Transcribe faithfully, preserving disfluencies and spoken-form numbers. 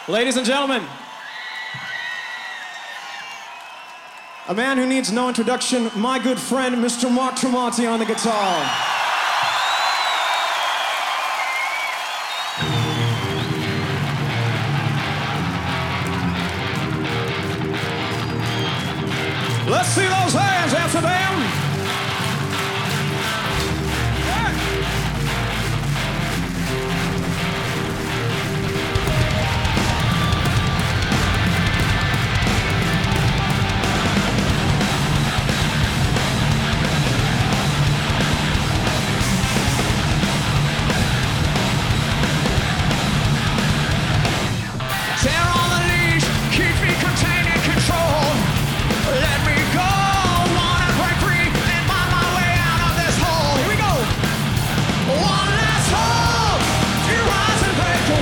Ladies and gentlemen, a man who needs no introduction, my good friend, Mister Mark Tremonti on the guitar.